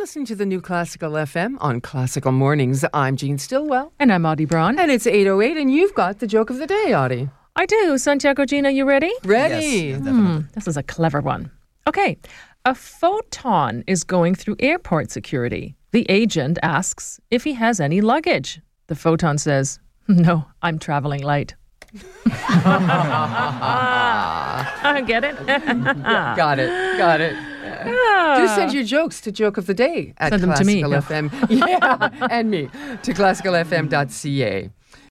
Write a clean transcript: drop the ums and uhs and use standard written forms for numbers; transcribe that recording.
listening to the new Classical FM on Classical Mornings. I'm Jean Stillwell. And I'm Audie Braun. And it's 8:08, and you've got the joke of the day, Audie. I do. Santiago, Gina, you ready? Ready. Yes, definitely. This is a clever one. Okay. A photon is going through airport security. The agent asks if he has any luggage. The photon says, "No, I'm traveling light." Get it? Got it. Do send your jokes to Joke of the Day at Send them to me. Classical FM. Yeah, and me to classicalfm.ca.